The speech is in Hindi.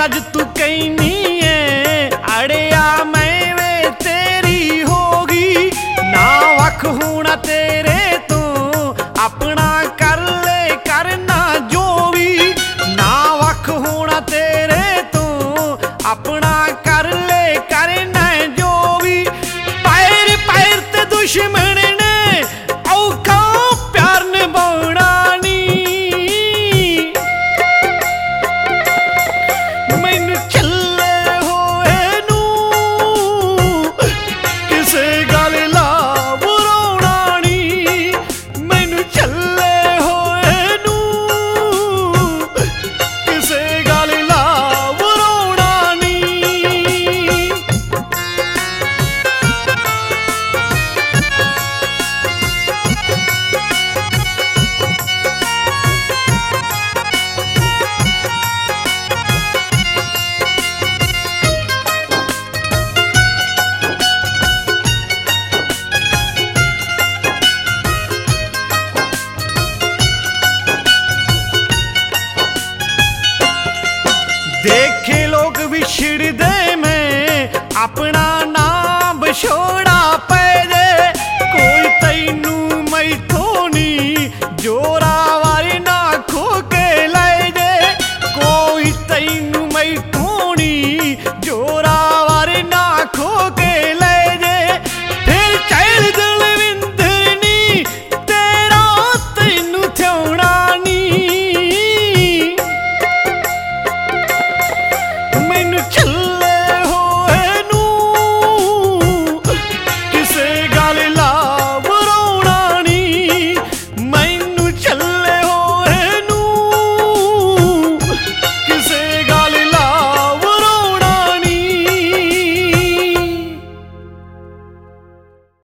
जज तू कहनी है अड़िया मैं वे तेरी होगी ना वख होना तेरे तो अपना कर ले करना जो भी ना वख होना तेरे तो अपना कर ले करना जो भी पैर पैर ते दुश्मन ने औखा प्यार निभाना नी मैनू चले होए नू किसे गल ला बुराना नी मैनू चले होए नू किसे गल ला बुराना नी देखे लोग विछड़ दे मैं अपना ना